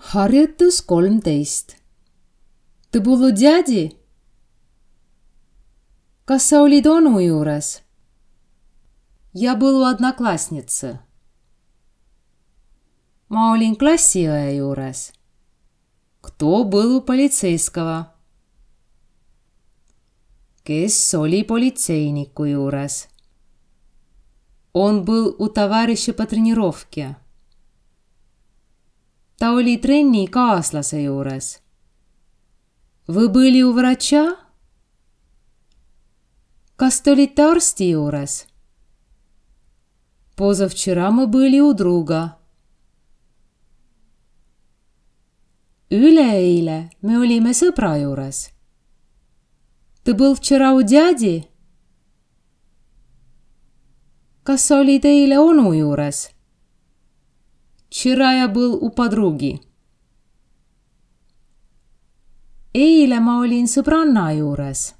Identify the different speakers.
Speaker 1: Harjutus 13. Ты был у дяди? Kas sa olid onu juures? Я был у одноклассницы. Ma olin klassiõe juures. Кто был у полицейского? Kes oli politseiniku juures? Он был у товарища по тренировке. Ta oli trennikaaslase juures. Вы были у врача? Kas te olite arsti juures? Позавчера мы были у друга. Üleeile me olime sõbra juures. Ты был вчера у дяди? Kas sa olid eile onu juures? Вчера я был у подруги. Eile ma olin sõbranna juures.